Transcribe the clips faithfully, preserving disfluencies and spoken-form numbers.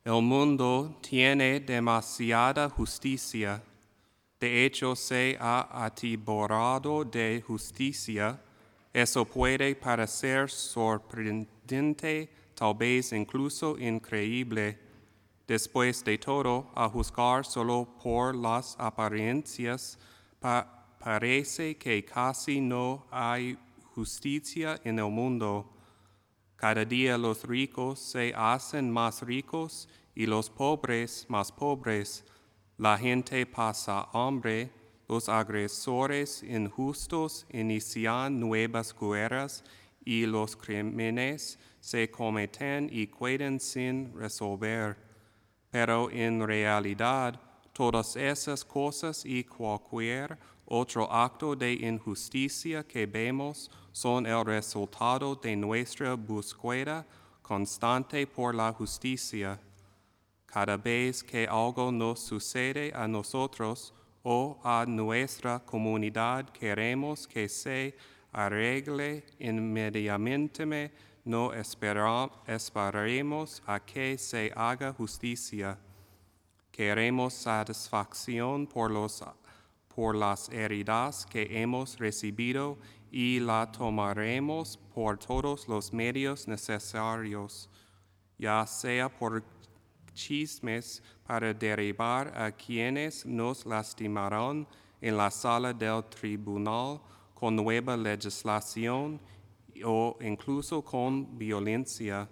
El mundo tiene demasiada justicia. De hecho, se ha atiborrado de justicia. Eso puede parecer sorprendente, tal vez incluso increíble. Después de todo, a juzgar solo por las apariencias, pa- parece que casi no hay justicia en el mundo. Cada día los ricos se hacen más ricos y los pobres más pobres. La gente pasa hambre, los agresores injustos inician nuevas guerras y los crímenes se cometen y quedan sin resolver. Pero en realidad, todas esas cosas y cualquier otro acto de injusticia que vemos son el resultado de nuestra búsqueda constante por la justicia. Cada vez que algo nos sucede a nosotros o a nuestra comunidad, queremos que se arregle inmediatamente. No espera, esperaremos a que se haga justicia. Queremos satisfacción por, los, por las heridas que hemos recibido y la tomaremos por todos los medios necesarios, ya sea por chismes para derribar a quienes nos lastimaron en la sala del tribunal con nueva legislación o incluso con violencia.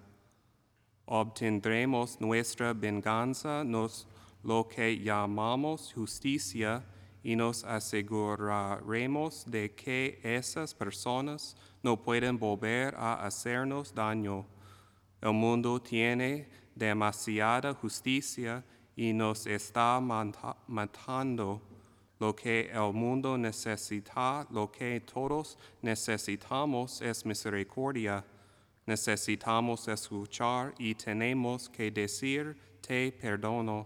Obtendremos nuestra venganza, nos, lo que llamamos justicia, y nos aseguraremos de que esas personas no pueden volver a hacernos daño. El mundo tiene demasiada justicia y nos está matando. Lo que el mundo necesita, lo que todos necesitamos es misericordia. Necesitamos escuchar y tenemos que decir, te perdono.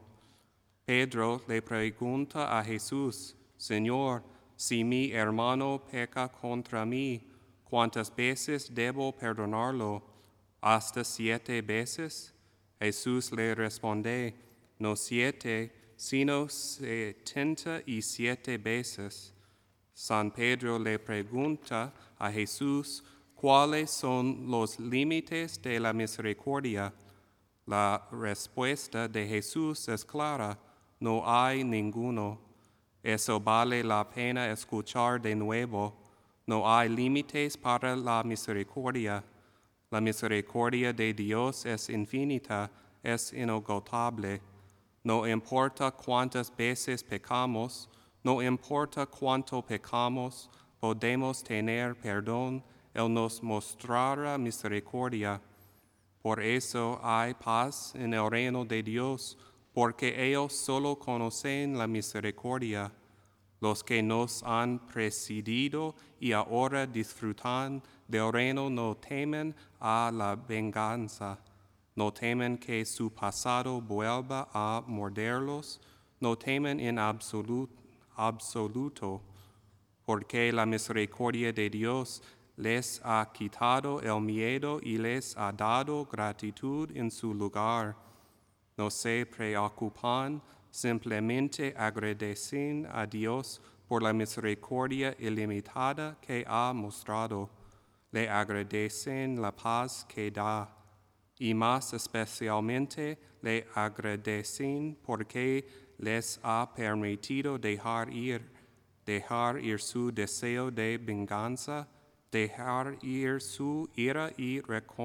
Pedro le pregunta a Jesús, Señor, si mi hermano peca contra mí, ¿cuántas veces debo perdonarlo? ¿Hasta siete veces? Jesús le responde, no siete, sino setenta y siete veces. San Pedro le pregunta a Jesús, ¿cuáles son los límites de la misericordia? La respuesta de Jesús es clara, no hay ninguno. Eso vale la pena escuchar de nuevo. No hay límites para la misericordia. La misericordia de Dios es infinita, es inagotable. No importa cuántas veces pecamos, no importa cuánto pecamos, podemos tener perdón, Él nos mostrará misericordia. Por eso hay paz en el reino de Dios, porque ellos solo conocen la misericordia. Los que nos han precedido y ahora disfrutan del reino no temen a la venganza, no temen que su pasado vuelva a morderlos, no temen en absoluto, absoluto, porque la misericordia de Dios les ha quitado el miedo y les ha dado gratitud en su lugar. No se preocupan, simplemente agradecen a Dios por la misericordia ilimitada que ha mostrado. Le agradecen la paz que da y más especialmente le agradecen porque les ha permitido dejar ir, dejar ir su deseo de venganza, dejar ir su ira y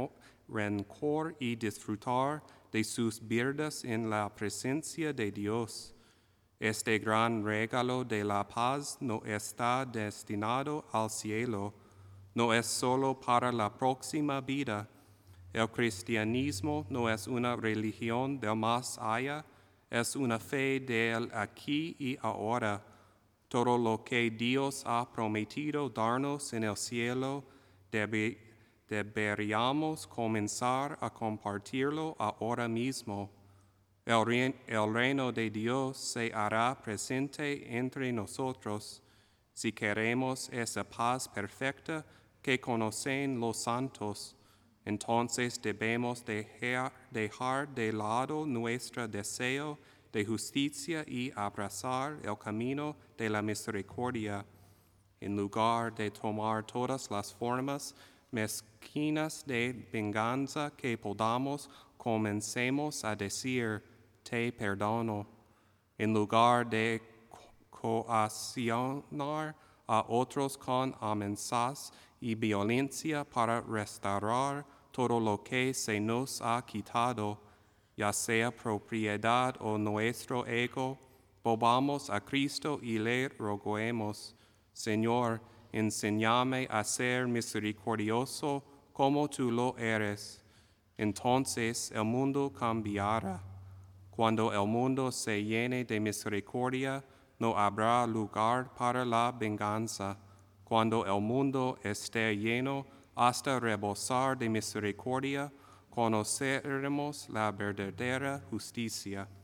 rencor y disfrutar de sus vidas en la presencia de Dios. Este gran regalo de la paz no está destinado al cielo, no es solo para la próxima vida. El cristianismo no es una religión del más allá, es una fe del aquí y ahora. Todo lo que Dios ha prometido darnos en el cielo debe, deberíamos comenzar a compartirlo ahora mismo. El, rein, el reino de Dios se hará presente entre nosotros si queremos esa paz perfecta que conocen los santos. Entonces debemos dejar, dejar de lado nuestro deseo de justicia y abrazar el camino de la misericordia. En lugar de tomar todas las formas mezquinas de venganza que podamos, comencemos a decir, te perdono. En lugar de coaccionar a otros con amenazas y violencia para restaurar todo lo que se nos ha quitado, ya sea propiedad o nuestro ego, volvamos a Cristo y le roguemos, Señor, enséñame a ser misericordioso como tú lo eres. Entonces el mundo cambiará. Cuando el mundo se llene de misericordia, no habrá lugar para la venganza. Cuando el mundo esté lleno hasta rebosar de misericordia, conoceremos la verdadera justicia.